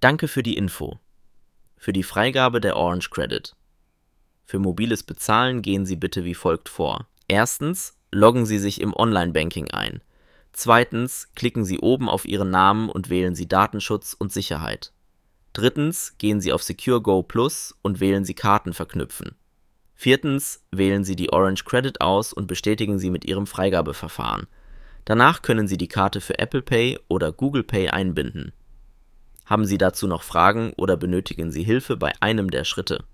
Danke für die Info. Für die Freigabe der Orange Credit. Für mobiles Bezahlen gehen Sie bitte wie folgt vor. Erstens, loggen Sie sich im Online-Banking ein. Zweitens, klicken Sie oben auf Ihren Namen und wählen Sie Datenschutz und Sicherheit. Drittens, gehen Sie auf Secure Go Plus und wählen Sie Karten verknüpfen. Viertens, wählen Sie die Orange Credit aus und bestätigen Sie mit Ihrem Freigabeverfahren. Danach können Sie die Karte für Apple Pay oder Google Pay einbinden. Haben Sie dazu noch Fragen oder benötigen Sie Hilfe bei einem der Schritte?